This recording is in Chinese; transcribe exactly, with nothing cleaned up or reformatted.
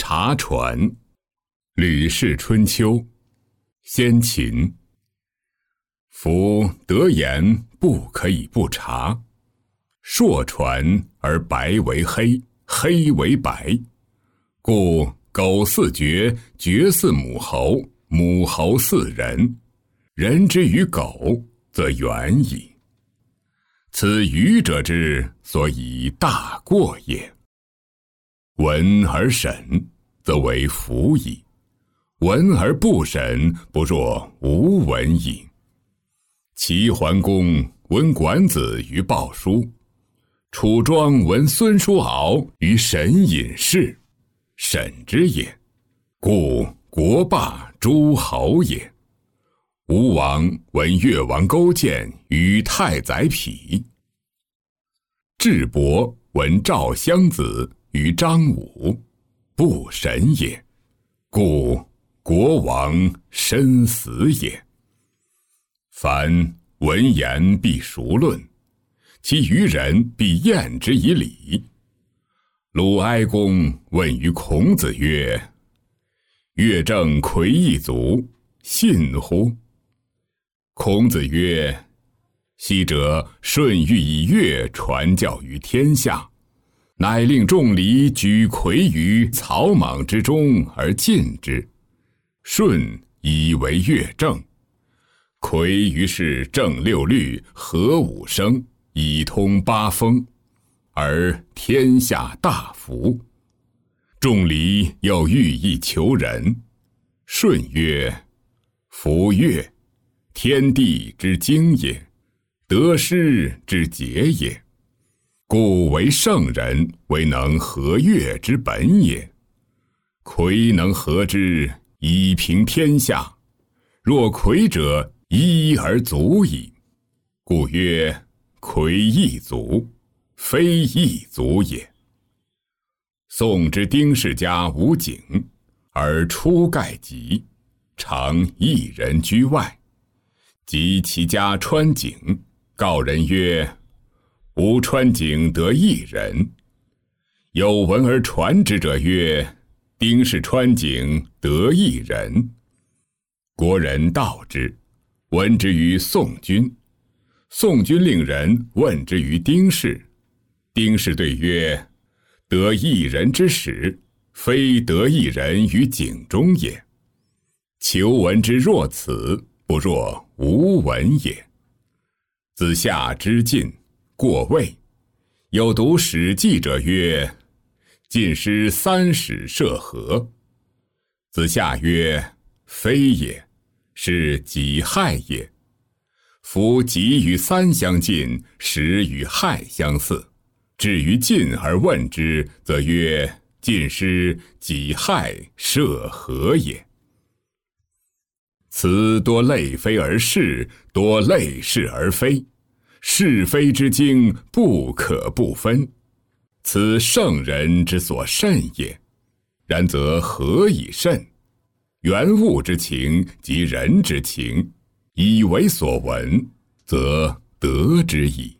茶船。吕氏春秋，先秦。夫得言不可以不察，朔传而白为黑，黑为白，故狗似绝，绝似母猴，母猴似人，人之于狗，则远矣。此愚者之所以大过也。闻而审，则为夫矣；闻而不审，不若无闻矣。齐桓公闻管子于鲍叔，楚庄闻孙叔敖于沈尹氏，审之也，故国霸诸侯也。吴王闻越王勾践于太宰匹，智伯闻赵襄子于张武，不审也，故国王身死也。凡闻言必熟论，其余人必验之以理。鲁哀公问于孔子曰：乐正魁一族，信乎？孔子曰：昔者舜欲以乐传教于天下，乃令众礼举魁于草莽之中而禁之。舜以为乐正，魁于是正六律，合五声，以通八风，而天下大服。众礼又欲意求人。舜曰：夫乐，天地之精也，得失之节也，故为圣人，为能和乐之本也。魁能和之，以平天下。若魁者，一而足矣。故曰：魁一族，非一族也。宋之丁氏家无井，而出盖籍，常一人居外。及其家穿井，告人曰：吾穿井得一人。有闻而传之者曰：丁氏穿井得一人。国人道之，闻之于宋君。宋君令人问之于丁氏。丁氏对曰：得一人之始，非得一人于井中也。求闻之若此，不若无闻也。子夏之晋，过魏。有读《史记》者曰：晋师三使涉河。子夏曰：非也，是己亥也。夫己与三相近，始与亥相似。至于晋而问之，则曰：晋师己亥涉河也。此多类非而是，多类是而非。是非之精，不可不分。此圣人之所慎也。然则何以慎？原物之情及人之情，以为所闻，则得之矣。